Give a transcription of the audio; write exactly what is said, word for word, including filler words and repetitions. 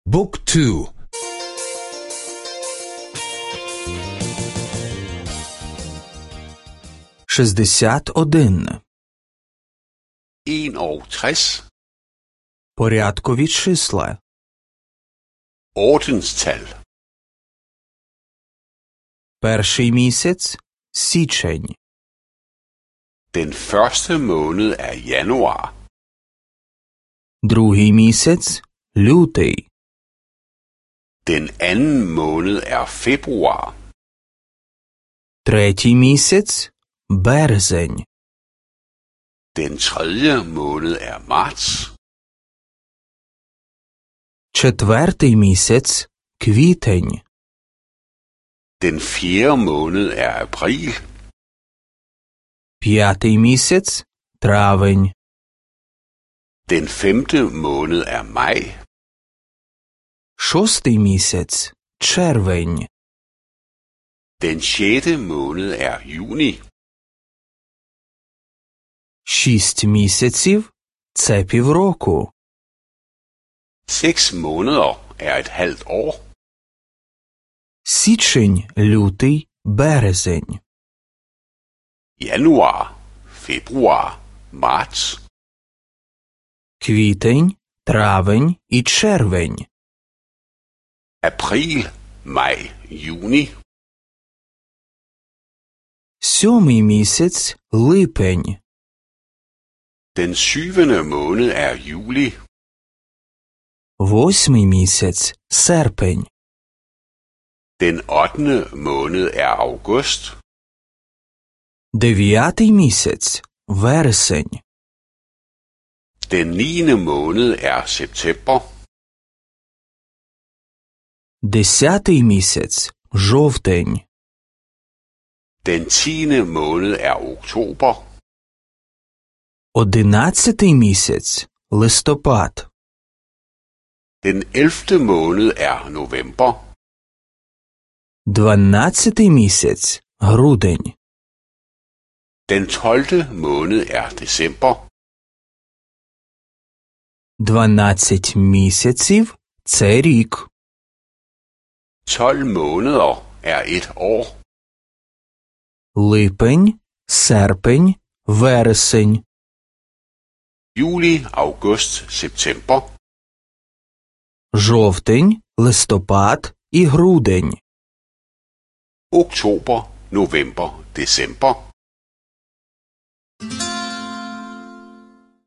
บุ๊กทูшістдесят один enogtres. Порядкові числа. Ordenstal. Перший місяць – січень. Den første måned er januar. Другий місяць – лютий. Den anden måned er februar. Третій місяць – березень. Den tredje måned er marts. Четвертий місяць – квітень. Den fjerde måned er april. П'ятий місяць – травень. Den femte måned er maj. Шостий місяць – червень. Den sjette måned er juni. Шість місяців – це півроку. Seks måneder er et halvt år. Січень, лютий, березень. Januar, februar, marts. Квітень, травень і червень. April, maj, juni. Сьомий місяць – липень. Den syvende måned er juli. Восьмий місяць – серпень. Den ottende måned er august. Дев'ятий місяць – вересень. Den niende måned er september. Десятий місяць – жовтень. Den tiende måned er oktober. Одинадцятий місяць – листопад. Den ellevte måned er november. Дванадцятий місяць – грудень. Den tolvte måned er december. Дванадцять місяців – це рік. Tolv måneder er et år. Липень, серпень, вересень. Juli, august, september. Жовтень, листопад і грудень. Oktober, november, december.